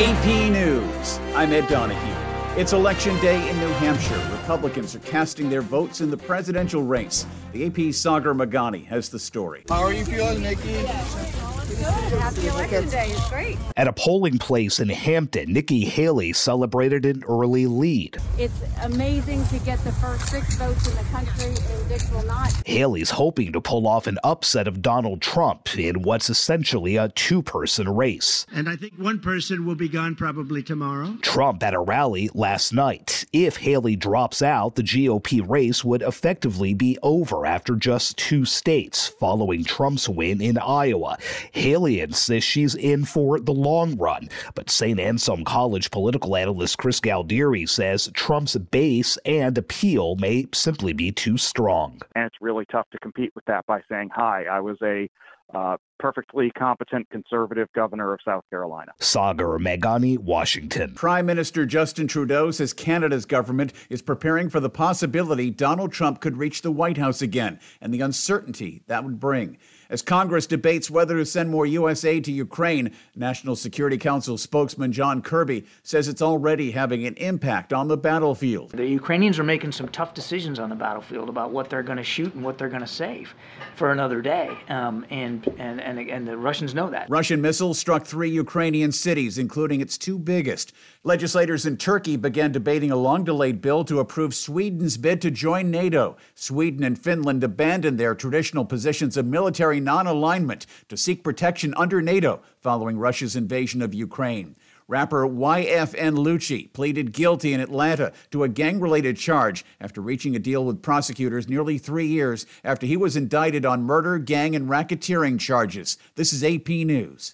AP News. I'm Ed Donahue. It's Election Day in New Hampshire. Republicans are casting their votes in the presidential race. The AP's Sagar Meghani has the story. How are you feeling, Nikki? Good. Happy Election Day. It's great. At a polling place in Hampton, Nikki Haley celebrated an early lead. It's amazing to get the first 6 votes in the country, and Dick will not. Haley's hoping to pull off an upset of Donald Trump in what's essentially a two-person race. And I think one person will be gone probably tomorrow. Trump at a rally last night. If Haley drops out, the GOP race would effectively be over after just 2 states following Trump's win in Iowa. Haley insists she's in for the long run, but St. Anselm College political analyst Chris Galdieri says Trump's base and appeal may simply be too strong. And it's really tough to compete with that by saying, hi, I was a perfectly competent conservative governor of South Carolina. Sagar Meghani, Washington. Prime Minister Justin Trudeau says Canada's government is preparing for the possibility Donald Trump could reach the White House again and the uncertainty that would bring. As Congress debates whether to send more U.S. aid to Ukraine, National Security Council spokesman John Kirby says it's already having an impact on the battlefield. The Ukrainians are making some tough decisions on the battlefield about what they're going to shoot and what they're going to save for another day, and the Russians know that. Russian missiles struck 3 Ukrainian cities, including its 2 biggest. Legislators in Turkey began debating a long-delayed bill to approve Sweden's bid to join NATO. Sweden and Finland abandoned their traditional positions of military non-alignment to seek protection under NATO following Russia's invasion of Ukraine. Rapper YFN Lucci pleaded guilty in Atlanta to a gang-related charge after reaching a deal with prosecutors nearly 3 years after he was indicted on murder, gang, and racketeering charges. This is AP News.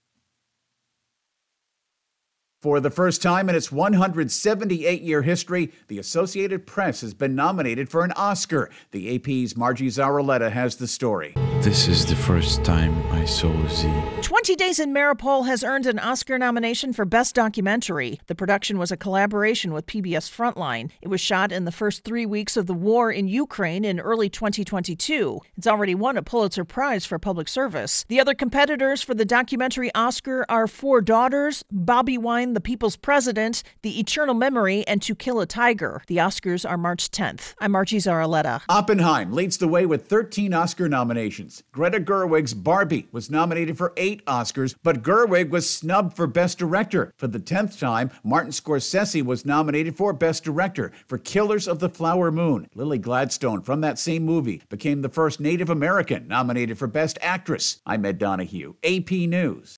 For the first time in its 178-year history, the Associated Press has been nominated for an Oscar. The AP's Margie Zaraletta has the story. This is the first time I saw Z. 20 Days in Mariupol has earned an Oscar nomination for Best Documentary. The production was a collaboration with PBS Frontline. It was shot in the first 3 weeks of the war in Ukraine in early 2022. It's already won a Pulitzer Prize for public service. The other competitors for the documentary Oscar are Four Daughters, Bobby Wine, The People's President, The Eternal Memory, and To Kill a Tiger. The Oscars are March 10th. I'm Margie Zaraletta. Oppenheim leads the way with 13 Oscar nominations. Greta Gerwig's Barbie was nominated for 8 Oscars, but Gerwig was snubbed for Best Director. For the 10th time, Martin Scorsese was nominated for Best Director for Killers of the Flower Moon. Lily Gladstone from that same movie became the first Native American nominated for Best Actress. I'm Ed Donahue, AP News.